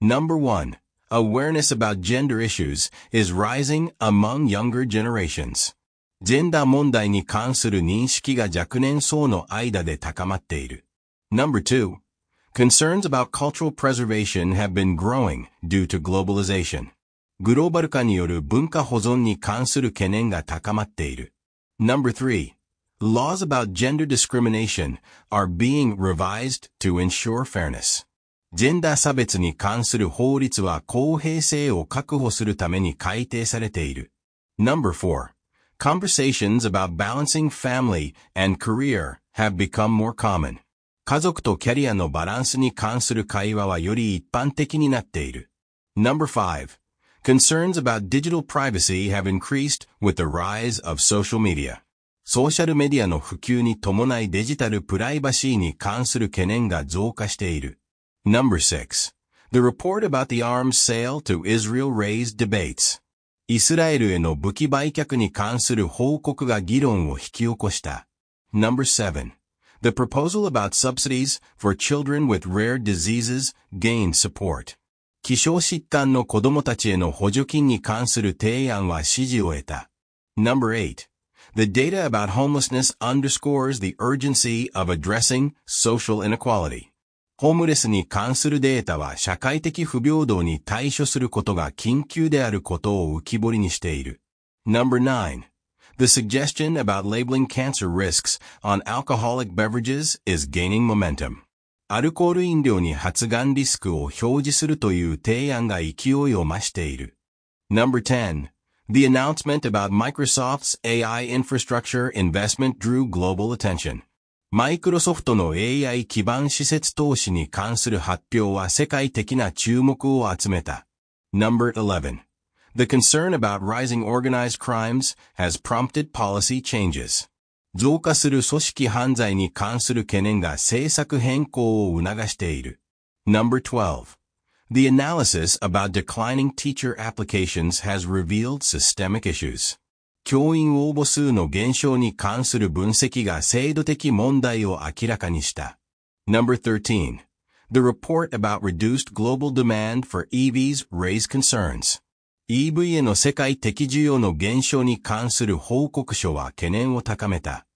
Number 1. Awareness about gender issues is rising among younger generations. ジェンダー問題に関する認識が若年層の間で高まっている。Number 2. Concerns about cultural preservation have been growing due to globalization. グローバル化による文化保存に関する懸念が高まっている。Number 3. Laws about gender discrimination are being revised to ensure fairness. ジェンダー差別に関する法律は公平性を確保するために改定されている。Number 4. Conversations about balancing family and career have become more common. 家族とキャリアのバランスに関する会話はより一般的になっている。Number 5. Concerns about digital privacy have increased with the rise of social media. ソーシャルメディアの普及に伴いデジタルプライバシーに関する懸念が増加している。Number 6. The report about the arms sale to Israel raised debates. イスラエルへの武器売却に関する報告が議論を引き起こした。Number 7. The proposal about subsidies for children with rare diseases gained support. 希少疾患の子供たちへの補助金に関する提案は支持を得た。Number 8. The data about homelessness underscores the urgency of addressing social inequality. ホームレスに関するデータは社会的不平等に対処することが緊急であることを浮き彫りにしている。Number 9. The suggestion about labeling cancer risks on alcoholic beverages is gaining momentum. アルコール飲料に発がんリスクを表示するという提案が勢いを増している。Number 10. The announcement about Microsoft's AI infrastructure investment drew global attention. マイクロソフトの AI 基盤施設投資に関する発表は世界的な注目を集めた。Number 11. The concern about rising organized crimes has prompted policy changes. 増加する組織犯罪に関する懸念が政策変更を促している。Number 12. The analysis about declining teacher applications has revealed systemic issues. 教員応募数の減少に関する分析が制度的問題を明らかにした。Number 13. The report about reduced global demand for EVs raised concerns. EV への世界的需要の減少に関する報告書は懸念を高めた。